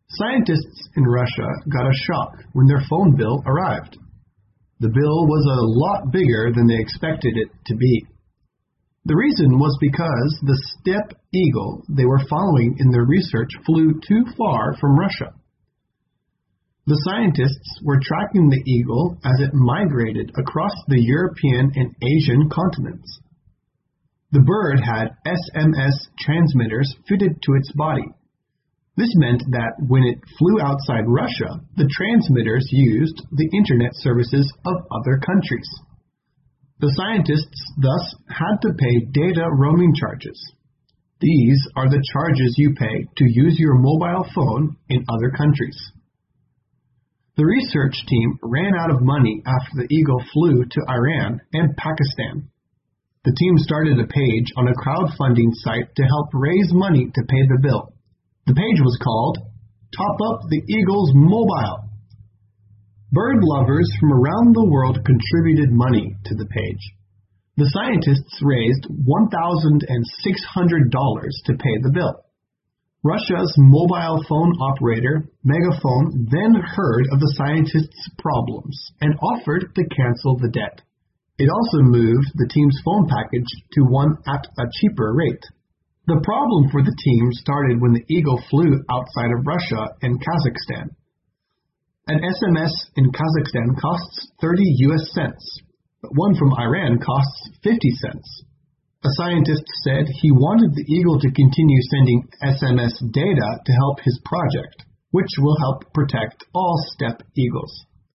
Scientists in Russia got a shock when their phone bill arrived. The bill was a lot bigger than they expected it to be. The reason was because the steppe eagle they were following in their research flew too far from Russia. The scientists were tracking the eagle as it migrated across the European and Asian continents. The bird had SMS transmitters fitted to its body. This meant that when it flew outside Russia, the transmitters used the internet services of other countries. The scientists thus had to pay data roaming charges. These are the charges you pay to use your mobile phone in other countries. The research team ran out of money after the eagle flew to Iran and Pakistan. The team started a page on a crowdfunding site to help raise money to pay the bill. The page was called Top Up the Eagle's Mobile. Bird lovers from around the world contributed money to the page. The scientists raised $1,600 to pay the bill. Russia's mobile phone operator, Megafon, then heard of the scientists' problems and offered to cancel the debt. It also moved the team's phone package to one at a cheaper rate. The problem for the team started when the eagle flew outside of Russia and Kazakhstan. An SMS in Kazakhstan costs 30 US cents, but one from Iran costs 50 cents. A scientist said he wanted the eagle to continue sending SMS data to help his project, which will help protect all steppe eagles.